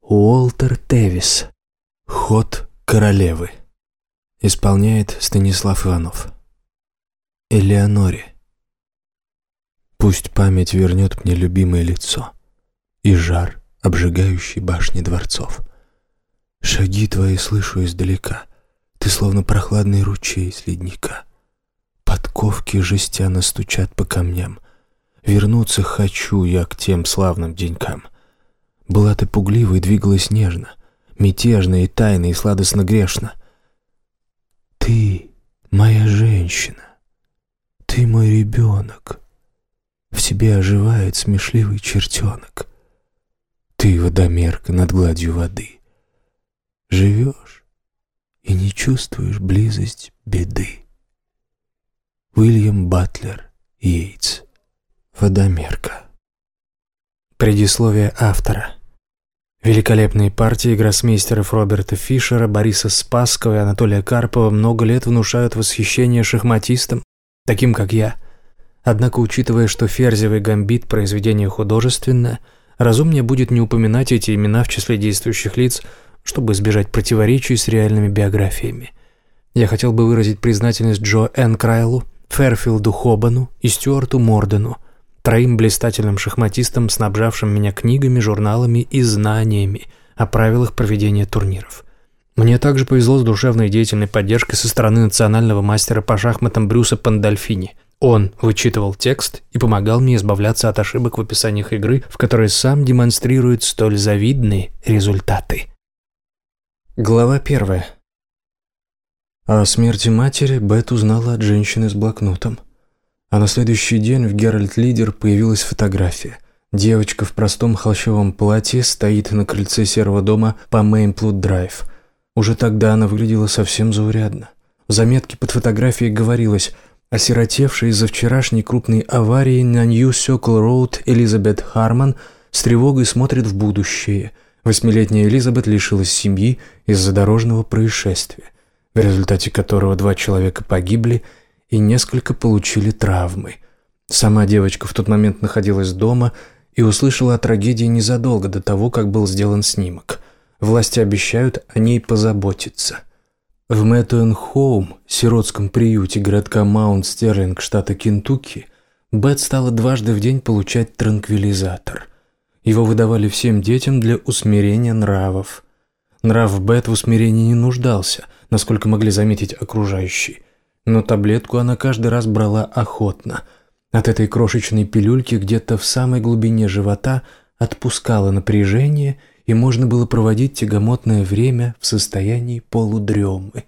Уолтер Тевис. Ход королевы. Исполняет Станислав Иванов. Элеоноре. Пусть память вернет мне любимое лицо и жар, обжигающий башни дворцов. Шаги твои слышу издалека, ты словно прохладный ручей с ледника. Подковки жестяно стучат по камням. Вернуться хочу я к тем славным денькам. Была ты пуглива и двигалась нежно, мятежно и тайно и сладостно грешно. Ты моя женщина, ты мой ребенок, в тебе оживает смешливый чертенок. Ты водомерка над гладью воды, живешь и не чувствуешь близость беды. Уильям Батлер Йейтс. Водомерка. Предисловие автора. Великолепные партии гроссмейстеров Роберта Фишера, Бориса Спасского и Анатолия Карпова много лет внушают восхищение шахматистам, таким как я. Однако, учитывая, что «Ферзевый гамбит» – произведение художественное, разумнее будет не упоминать эти имена в числе действующих лиц, чтобы избежать противоречий с реальными биографиями. Я хотел бы выразить признательность Джо Н. Крайлу, Фэрфилду Хобану и Стюарту Мордену, троим блистательным шахматистам, снабжавшим меня книгами, журналами и знаниями о правилах проведения турниров. Мне также повезло с душевной и деятельной поддержкой со стороны национального мастера по шахматам Брюса Пандольфини. Он вычитывал текст и помогал мне избавляться от ошибок в описаниях игры, в которой сам демонстрирует столь завидные результаты. Глава 1. О смерти матери Бет узнала от женщины с блокнотом. А на следующий день в «Геральт Лидер» появилась фотография. Девочка в простом холщовом платье стоит на крыльце серого дома по Мейнплут-драйв. Уже тогда она выглядела совсем заурядно. В заметке под фотографией говорилось: осиротевшая из-за вчерашней крупной аварии на Нью-Сёкл-Роуд Элизабет Харман с тревогой смотрит в будущее. 8-летняя Элизабет лишилась семьи из-за дорожного происшествия, в результате которого 2 человека погибли и несколько получили травмы. Сама девочка в тот момент находилась дома и услышала о трагедии незадолго до того, как был сделан снимок. Власти обещают о ней позаботиться. В Мэттон-Хоум, сиротском приюте городка Маунт-Стерлинг, штата Кентукки, Бет стала дважды в день получать транквилизатор. Его выдавали всем детям для усмирения нравов. Нрав Бет в усмирении не нуждался, насколько могли заметить окружающие. Но таблетку она каждый раз брала охотно. От этой крошечной пилюльки где-то в самой глубине живота отпускало напряжение, и можно было проводить тягомотное время в состоянии полудремы.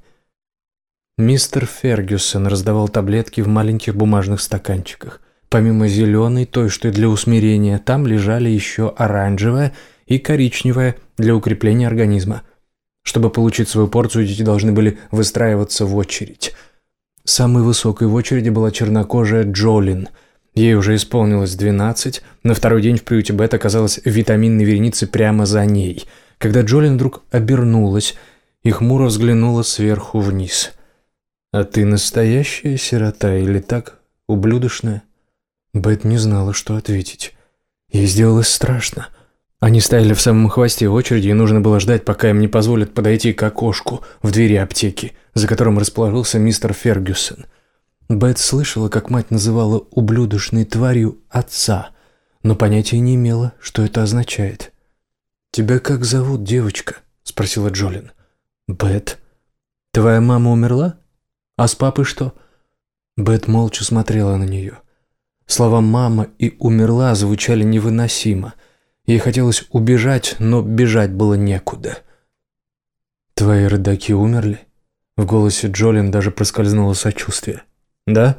Мистер Фергюсон раздавал таблетки в маленьких бумажных стаканчиках. Помимо зеленой, той, что для усмирения, там лежали еще оранжевая и коричневая для укрепления организма. Чтобы получить свою порцию, дети должны были выстраиваться в очередь. Самой высокой в очереди была чернокожая Джолин. Ей уже исполнилось 12. На второй день в приюте Бет оказалась в витаминной веренице прямо за ней. Когда Джолин вдруг обернулась и хмуро взглянула сверху вниз. «А ты настоящая сирота или так, ублюдочная?» Бет не знала, что ответить. Ей сделалось страшно. Они стояли в самом хвосте очереди, и нужно было ждать, пока им не позволят подойти к окошку в двери аптеки, за которым расположился мистер Фергюсон. Бет слышала, как мать называла ублюдочной тварью отца, но понятия не имела, что это означает. «Тебя как зовут, девочка?» – спросила Джолин. «Бет. Твоя мама умерла? А с папой что?» Бет молча смотрела на нее. Слова «мама» и «умерла» звучали невыносимо. Ей хотелось убежать, но бежать было некуда. «Твои родаки умерли?» В голосе Джолин даже проскользнуло сочувствие. «Да?»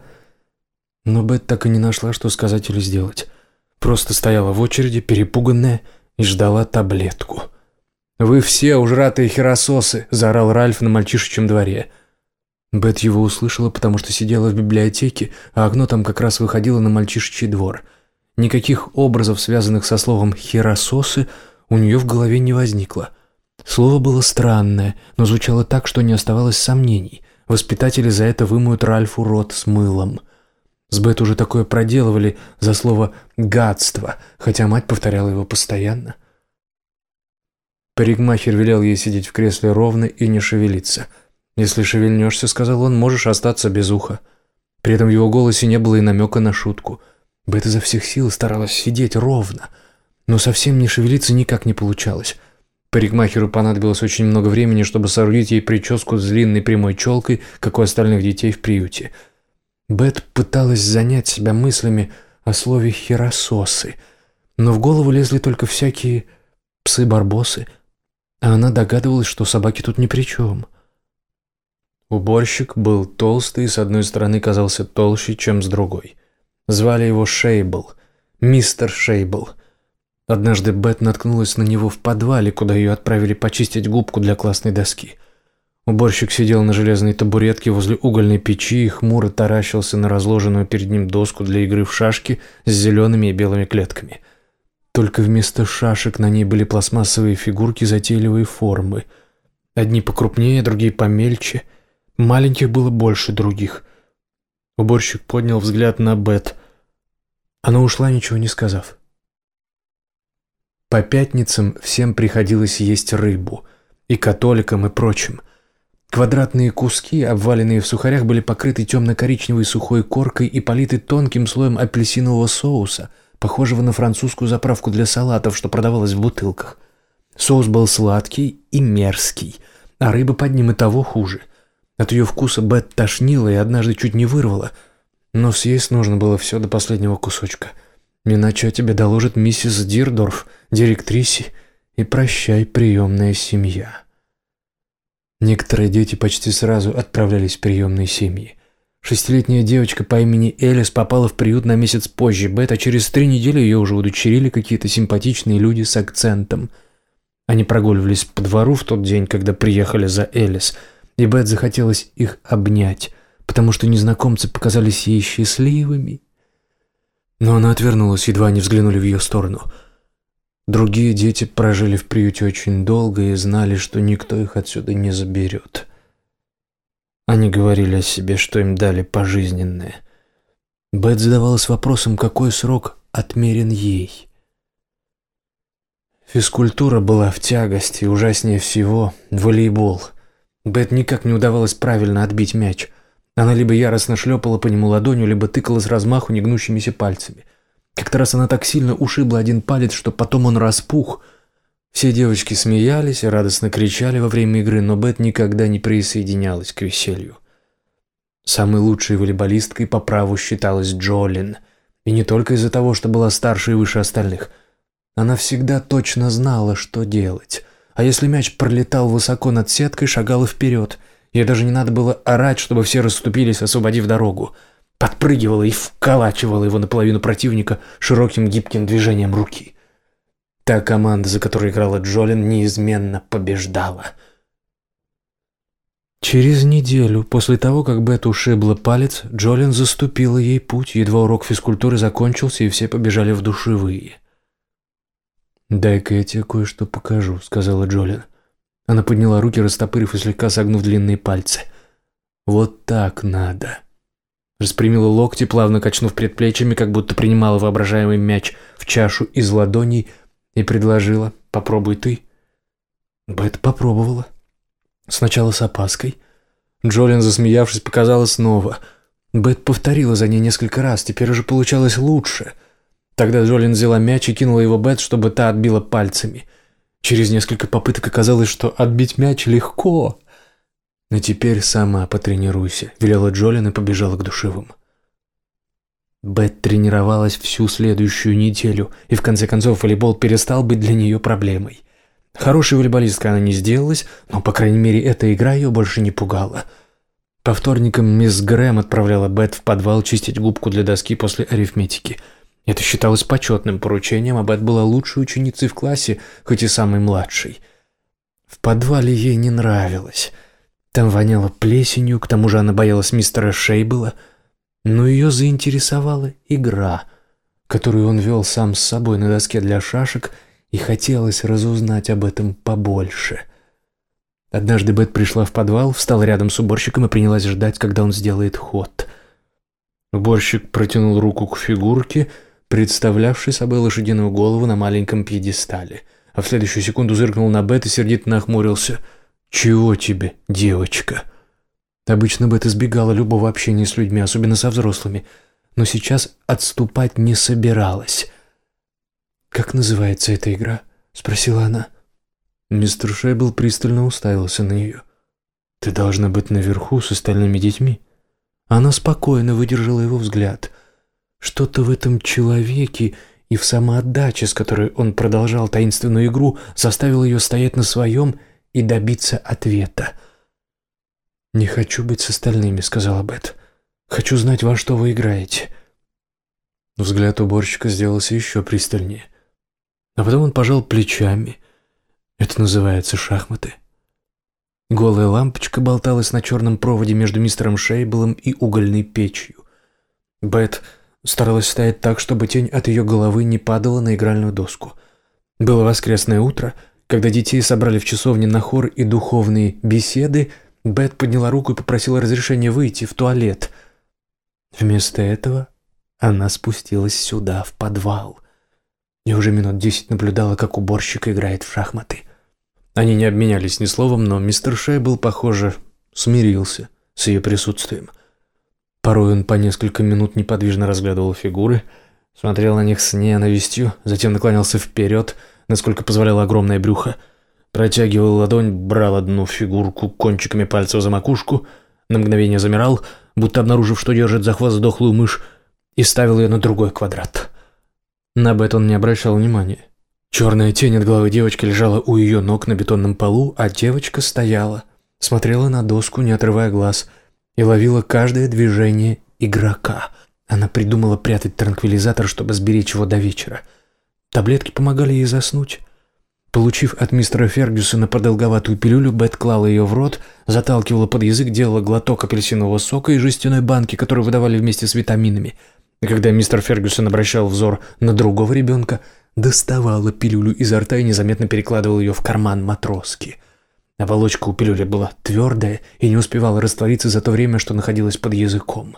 Но Бет так и не нашла, что сказать или сделать. Просто стояла в очереди, перепуганная, и ждала таблетку. «Вы все ужратые херососы!» – заорал Ральф на мальчишечьем дворе. Бет его услышала, потому что сидела в библиотеке, а окно там как раз выходило на мальчишечий двор. Никаких образов, связанных со словом «херососы», у нее в голове не возникло. Слово было странное, но звучало так, что не оставалось сомнений. Воспитатели за это вымоют Ральфу рот с мылом. С Бет уже такое проделывали за слово «гадство», хотя мать повторяла его постоянно. Парикмахер велел ей сидеть в кресле ровно и не шевелиться. «Если шевельнешься, — сказал он, — можешь остаться без уха». При этом в его голосе не было и намека на шутку. Бет изо всех сил старалась сидеть ровно, но совсем не шевелиться никак не получалось. Парикмахеру понадобилось очень много времени, чтобы соорудить ей прическу с длинной прямой челкой, как у остальных детей в приюте. Бет пыталась занять себя мыслями о слове «херососы», но в голову лезли только всякие псы-барбосы, а она догадывалась, что собаки тут ни при чем. Уборщик был толстый и с одной стороны казался толще, чем с другой. Звали его Шейбл, мистер Шейбл. Однажды Бет наткнулась на него в подвале, куда ее отправили почистить губку для классной доски. Уборщик сидел на железной табуретке возле угольной печи и хмуро таращился на разложенную перед ним доску для игры в шашки с зелеными и белыми клетками. Только вместо шашек на ней были пластмассовые фигурки затейливой формы. Одни покрупнее, другие помельче. Маленьких было больше других. Уборщик поднял взгляд на Бет. Она ушла, ничего не сказав. По пятницам всем приходилось есть рыбу. И католикам, и прочим. Квадратные куски, обваленные в сухарях, были покрыты темно-коричневой сухой коркой и политы тонким слоем апельсинового соуса, похожего на французскую заправку для салатов, что продавалось в бутылках. Соус был сладкий и мерзкий, а рыба под ним и того хуже. От ее вкуса Бет тошнила и однажды чуть не вырвала, но съесть нужно было все до последнего кусочка. Иначе о тебе доложит миссис Дирдорф, директрисе, и прощай, приемная семья. Некоторые дети почти сразу отправлялись в приемные семьи. 6-летняя девочка по имени Элис попала в приют на месяц позже Бет, а через 3 недели ее уже удочерили какие-то симпатичные люди с акцентом. Они прогуливались по двору в тот день, когда приехали за Элис, и Бет захотелось их обнять, потому что незнакомцы показались ей счастливыми. Но она отвернулась, едва они взглянули в ее сторону. Другие дети прожили в приюте очень долго и знали, что никто их отсюда не заберет. Они говорили о себе, что им дали пожизненное. Бет задавалась вопросом, какой срок отмерен ей. Физкультура была в тягости, ужаснее всего волейбол. Бет никак не удавалось правильно отбить мяч. Она либо яростно шлепала по нему ладонью, либо тыкала с размаху негнущимися пальцами. Как-то раз она так сильно ушибла один палец, что потом он распух. Все девочки смеялись и радостно кричали во время игры, но Бет никогда не присоединялась к веселью. Самой лучшей волейболисткой по праву считалась Джолин. И не только из-за того, что была старше и выше остальных. Она всегда точно знала, что делать. А если мяч пролетал высоко над сеткой, шагала вперед. Ей даже не надо было орать, чтобы все расступились, освободив дорогу. Подпрыгивала и вколачивала его наполовину противника широким гибким движением руки. Та команда, за которой играла Джолин, неизменно побеждала. Через неделю после того, как Бет ушибла палец, Джолин заступила ей путь, едва урок физкультуры закончился, и все побежали в душевые. «Дай-ка я тебе кое-что покажу», — сказала Джолин. Она подняла руки, растопырив и слегка согнув длинные пальцы. «Вот так надо». Распрямила локти, плавно качнув предплечьями, как будто принимала воображаемый мяч в чашу из ладоней, и предложила: «Попробуй ты». Бет попробовала. Сначала с опаской. Джолин, засмеявшись, показала снова. Бет повторила за ней несколько раз, теперь уже получалось лучше. Тогда Джолин взяла мяч и кинула его Бет, чтобы та отбила пальцами. Через несколько попыток оказалось, что отбить мяч легко. «А теперь сама потренируйся», — велела Джолин и побежала к душевым. Бет тренировалась всю следующую неделю, и в конце концов волейбол перестал быть для нее проблемой. Хорошей волейболисткой она не сделалась, но, по крайней мере, эта игра ее больше не пугала. По вторникам мисс Грэм отправляла Бет в подвал чистить губку для доски после арифметики. Это считалось почетным поручением, а Бет была лучшей ученицей в классе, хоть и самой младшей. В подвале ей не нравилось. Там воняло плесенью, к тому же она боялась мистера Шейбла, но ее заинтересовала игра, которую он вел сам с собой на доске для шашек, и хотелось разузнать об этом побольше. Однажды Бет пришла в подвал, встала рядом с уборщиком и принялась ждать, когда он сделает ход. Уборщик протянул руку к фигурке, представлявшей собой лошадиную голову на маленьком пьедестале. а в следующую секунду зыркнул на Бет и сердито нахмурился. «Чего тебе, девочка?» Обычно Бет избегала любого общения с людьми, особенно со взрослыми, но сейчас отступать не собиралась. «Как называется эта игра?» — спросила она. Мистер Шейбл пристально уставился на нее. «Ты должна быть наверху с остальными детьми». Она спокойно выдержала его взгляд. Что-то в этом человеке и в самоотдаче, с которой он продолжал таинственную игру, заставило ее стоять на своем и добиться ответа. «Не хочу быть с остальными», — сказала Бет. «Хочу знать, во что вы играете». Взгляд уборщика сделался еще пристальнее. А потом он пожал плечами. «Это называется шахматы». Голая лампочка болталась на черном проводе между мистером Шейблом и угольной печью. Бет старалась стоять так, чтобы тень от ее головы не падала на игральную доску. Было воскресное утро, когда детей собрали в часовне на хор и духовные беседы. Бет подняла руку и попросила разрешения выйти в туалет. Вместо этого она спустилась сюда, в подвал, и уже минут 10 наблюдала, как уборщик играет в шахматы. Они не обменялись ни словом, но мистер Шейбл, похоже, смирился с ее присутствием. Порой он по несколько минут неподвижно разглядывал фигуры, смотрел на них с ненавистью, затем наклонялся вперед, насколько позволяло огромное брюхо, протягивал ладонь, брал одну фигурку кончиками пальцев за макушку, на мгновение замирал, будто обнаружив, что держит за хвост сдохлую мышь, и ставил ее на другой квадрат. На Бет он не обращал внимания. Черная тень от головы девочки лежала у ее ног на бетонном полу, а девочка стояла, смотрела на доску, не отрывая глаз, и ловила каждое движение игрока. Она придумала прятать транквилизатор, чтобы сберечь его до вечера. Таблетки помогали ей заснуть. Получив от мистера Фергюсона продолговатую пилюлю, Бет клала ее в рот, заталкивала под язык, делала глоток апельсинового сока из жестяной банки, которую выдавали вместе с витаминами. И когда мистер Фергюсон обращал взор на другого ребенка, доставала пилюлю изо рта и незаметно перекладывала ее в карман матроски. Оболочка у пилюли была твердая и не успевала раствориться за то время, что находилась под языком.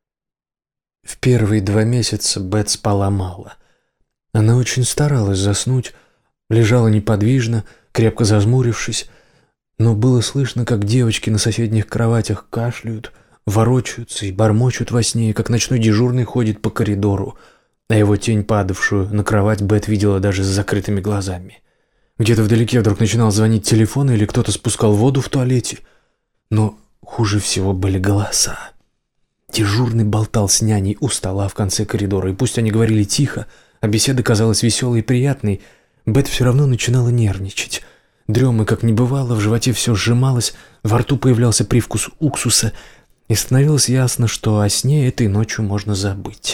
В первые 2 месяца Бет спала мало. Она очень старалась заснуть, лежала неподвижно, крепко зажмурившись, но было слышно, как девочки на соседних кроватях кашляют, ворочаются и бормочут во сне, как ночной дежурный ходит по коридору, а его тень, падавшую на кровать, Бет видела даже с закрытыми глазами. Где-то вдалеке вдруг начинал звонить телефон или кто-то спускал воду в туалете. Но хуже всего были голоса. Дежурный болтал с няней у стола в конце коридора, и пусть они говорили тихо, а беседа казалась веселой и приятной, Бет все равно начинала нервничать. Дремы как не бывало, в животе все сжималось, во рту появлялся привкус уксуса, и становилось ясно, что о сне этой ночью можно забыть.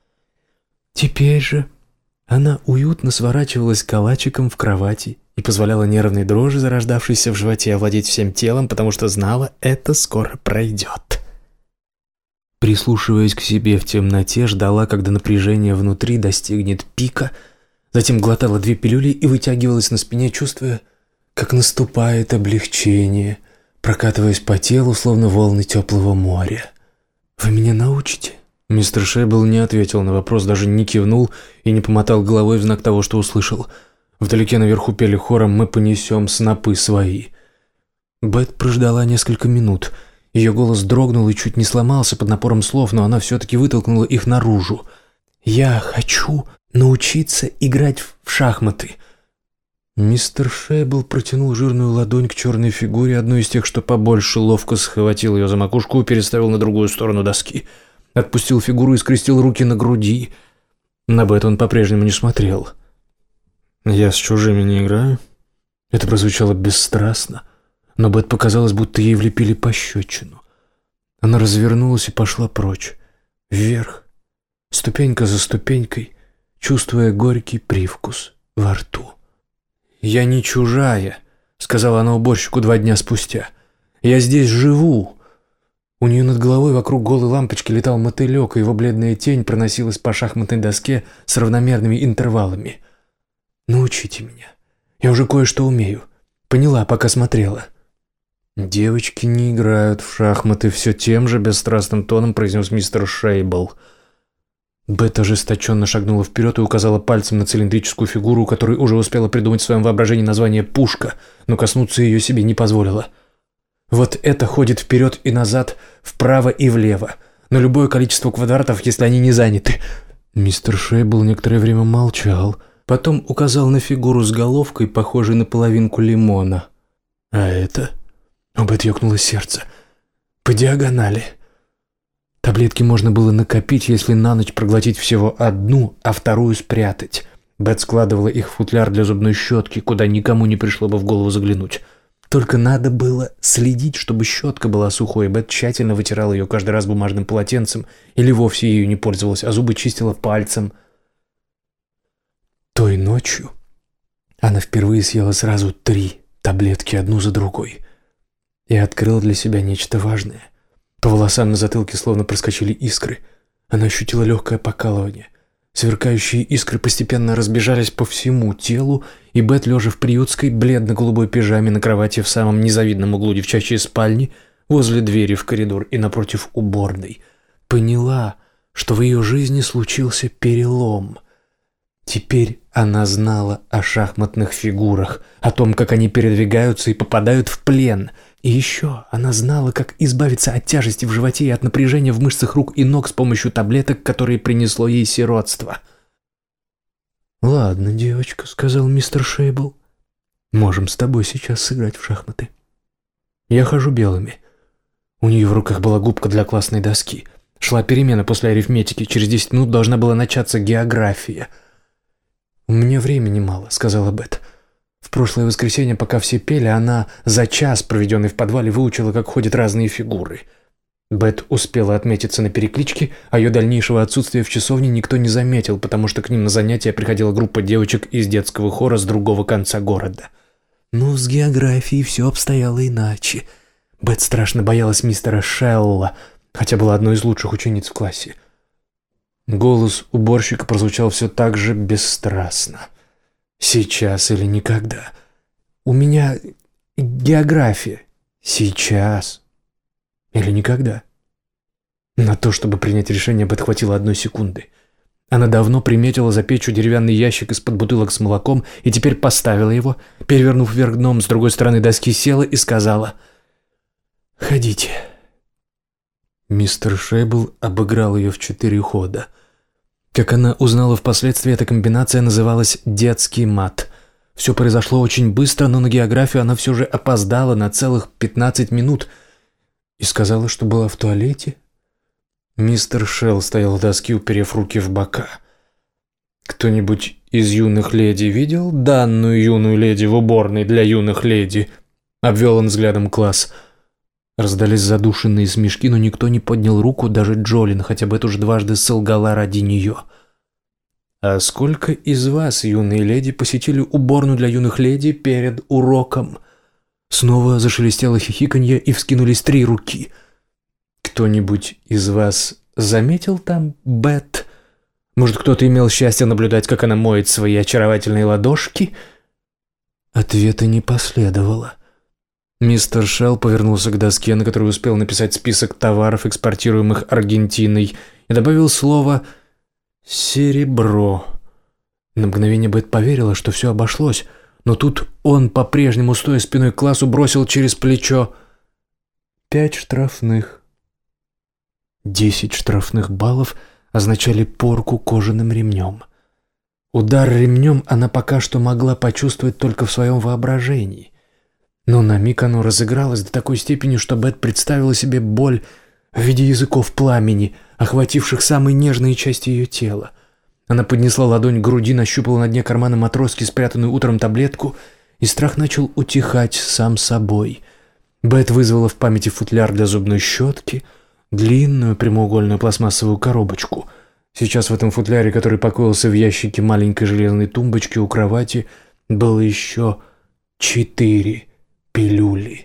Теперь же она уютно сворачивалась калачиком в кровати и позволяла нервной дрожи, зарождавшейся в животе, овладеть всем телом, потому что знала, это скоро пройдет. Прислушиваясь к себе в темноте, ждала, когда напряжение внутри достигнет пика, затем глотала 2 пилюли и вытягивалась на спине, чувствуя, как наступает облегчение, прокатываясь по телу, словно волны теплого моря. «Вы меня научите?» Мистер Шейбл не ответил на вопрос, даже не кивнул и не помотал головой в знак того, что услышал. Вдалеке наверху пели хором «Мы понесем снопы свои». Бет прождала несколько минут. Ее голос дрогнул и чуть не сломался под напором слов, но она все-таки вытолкнула их наружу. «Я хочу научиться играть в шахматы». Мистер Шейбл протянул жирную ладонь к черной фигуре, одной из тех, что побольше, ловко схватил ее за макушку и переставил на другую сторону доски. Отпустил фигуру и скрестил руки на груди. На Бет он по-прежнему не смотрел. «Я с чужими не играю». Это прозвучало бесстрастно, но Бет показалось, будто ей влепили пощечину. Она развернулась и пошла прочь, вверх, ступенька за ступенькой, чувствуя горький привкус во рту. «Я не чужая», — сказала она уборщику 2 дня спустя. «Я здесь живу». У нее над головой вокруг голой лампочки летал мотылек, и его бледная тень проносилась по шахматной доске с равномерными интервалами. «Научите меня. Я уже кое-что умею. Поняла, пока смотрела». «Девочки не играют в шахматы», — все тем же бесстрастным тоном произнес мистер Шейбл. Бет ожесточенно шагнула вперед и указала пальцем на цилиндрическую фигуру, которой уже успела придумать в своем воображении название «пушка», но коснуться ее себе не позволила. Вот это ходит вперед и назад, вправо и влево, на любое количество квадратов, если они не заняты. Мистер Шейбл некоторое время молчал, потом указал на фигуру с головкой, похожей на половинку лимона. А это? У Бет ёкнуло сердце. По диагонали. Таблетки можно было накопить, если на ночь проглотить всего одну, а вторую спрятать. Бет складывала их в футляр для зубной щетки, куда никому не пришло бы в голову заглянуть. Только надо было следить, чтобы щетка была сухой, и Бет тщательно вытирала ее каждый раз бумажным полотенцем или вовсе ею не пользовалась, а зубы чистила пальцем. Той ночью она впервые съела сразу 3 таблетки, одну за другой, и открыла для себя нечто важное. По волосам на затылке словно проскочили искры. Она ощутила легкое покалывание. Сверкающие искры постепенно разбежались по всему телу, и Бет, лежа в приютской бледно-голубой пижаме на кровати в самом незавидном углу девчачьей спальни, возле двери в коридор и напротив уборной, поняла, что в ее жизни случился перелом. Теперь она знала о шахматных фигурах, о том, как они передвигаются и попадают в плен. И еще она знала, как избавиться от тяжести в животе и от напряжения в мышцах рук и ног с помощью таблеток, которые принесло ей сиротство. «Ладно, девочка», — сказал мистер Шейбл, — «можем с тобой сейчас сыграть в шахматы. Я хожу белыми». У нее в руках была губка для классной доски. Шла перемена после арифметики, через 10 минут должна была начаться география. «У меня времени мало», — сказала Бет. В прошлое воскресенье, пока все пели, она за час, проведенный в подвале, выучила, как ходят разные фигуры. Бет успела отметиться на перекличке, а ее дальнейшего отсутствия в часовне никто не заметил, потому что к ним на занятия приходила группа девочек из детского хора с другого конца города. Но с географией все обстояло иначе. Бет страшно боялась мистера Шелла, хотя была одной из лучших учениц в классе. Голос уборщика прозвучал все так же бесстрастно. «Сейчас или никогда. У меня география. Сейчас или никогда». На то, чтобы принять решение, Бет хватило 1 секунды. Она давно приметила за печью деревянный ящик из-под бутылок с молоком и теперь поставила его, перевернув вверх дном, с другой стороны доски села и сказала: «Ходите». Мистер Шейбл обыграл ее в 4 хода. Как она узнала впоследствии, эта комбинация называлась «детский мат». Все произошло очень быстро, но на географию она все же опоздала на целых 15 минут и сказала, что была в туалете. Мистер Шелл стоял у доски, уперев руки в бока. «Кто-нибудь из юных леди видел данную юную леди в уборной для юных леди?» — обвел он взглядом класс. Раздались задушенные смешки, но никто не поднял руку, даже Джолин, хотя бы это уже дважды солгала ради нее. «А сколько из вас, юные леди, посетили уборную для юных леди перед уроком?» Снова зашелестело хихиканье, и вскинулись 3 руки. «Кто-нибудь из вас заметил там Бет? Может, кто-то имел счастье наблюдать, как она моет свои очаровательные ладошки?» Ответа не последовало. Мистер Шелл повернулся к доске, на которой успел написать список товаров, экспортируемых Аргентиной, и добавил слово «серебро». На мгновение Бет поверила, что все обошлось, но тут он, по-прежнему стоя спиной к классу, бросил через плечо: 5 штрафных. 10 штрафных баллов означали порку кожаным ремнем. Удар ремнем она пока что могла почувствовать только в своем воображении. Но на миг оно разыгралось до такой степени, что Бет представила себе боль в виде языков пламени, охвативших самые нежные части ее тела. Она поднесла ладонь к груди, нащупала на дне кармана матроски спрятанную утром таблетку, и страх начал утихать сам собой. Бет вызвала в памяти футляр для зубной щетки, длинную прямоугольную пластмассовую коробочку. Сейчас в этом футляре, который покоился в ящике маленькой железной тумбочки у кровати, было еще 4 пилюли.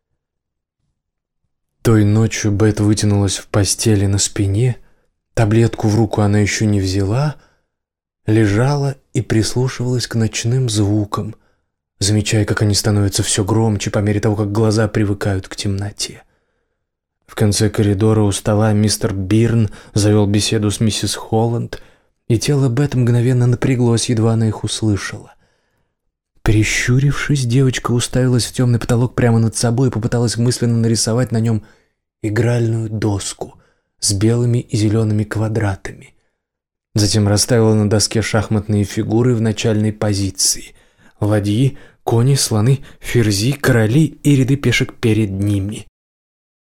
Той ночью Бет вытянулась в постели на спине, таблетку в руку она еще не взяла, лежала и прислушивалась к ночным звукам, замечая, как они становятся все громче по мере того, как глаза привыкают к темноте. В В конце коридора у стола мистер Бирн завел беседу с миссис Холланд, и тело Бет мгновенно напряглось, едва она их услышала. Прищурившись, девочка уставилась в темный потолок прямо над собой и попыталась мысленно нарисовать на нем игральную доску с белыми и зелеными квадратами. Затем расставила на доске шахматные фигуры в начальной позиции: ладьи, кони, слоны, ферзи, короли и ряды пешек перед ними.